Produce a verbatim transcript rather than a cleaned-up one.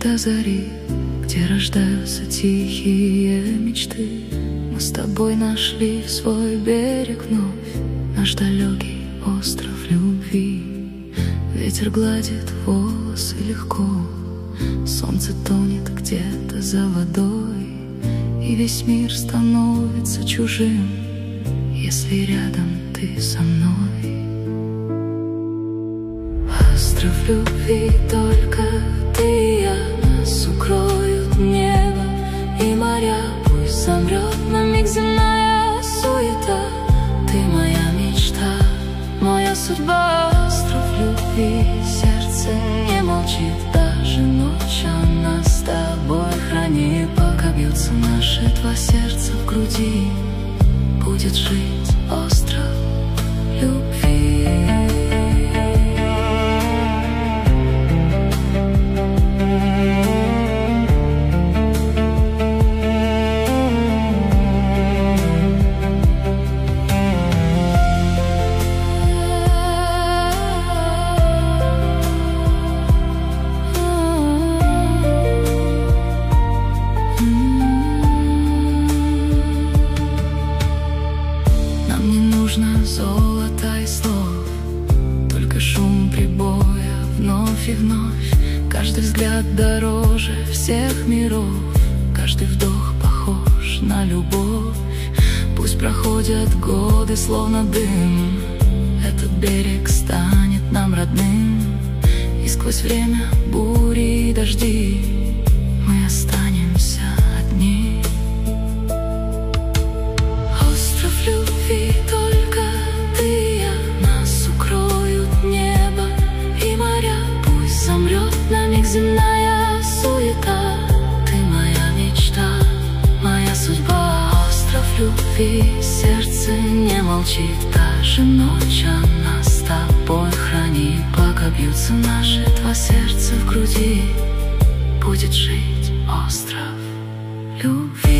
до зари, где рождаются тихие мечты. Мы с тобой нашли свой берег вновь, наш далекий остров любви. Ветер гладит волосы легко, солнце тонет где-то за водой, и весь мир становится чужим, если рядом ты со мной. Остров любви, только ты и я, нас укроют небо и моря. Пусть замрет на миг земная суета, ты моя мечта, моя судьба. Остров любви, сердце не молчит даже ночь, она с тобой хранит. Пока бьются наши два сердца в груди, будет жить остров любви. Золота и слов, только шум прибоя вновь и вновь. Каждый взгляд дороже всех миров, каждый вдох похож на любовь. Пусть проходят годы, словно дым, этот берег станет нам родным. И сквозь время бури и дожди мы останемся одни. Остров любви, только ты и я, нас укроют небо и моря. Пусть замрет на миг земная суета, ты моя мечта, моя судьба. Остров любви, сердце не молчит даже ночь, она с тобой хранит. Пока бьются наши два сердца в груди, будет жить остров любви.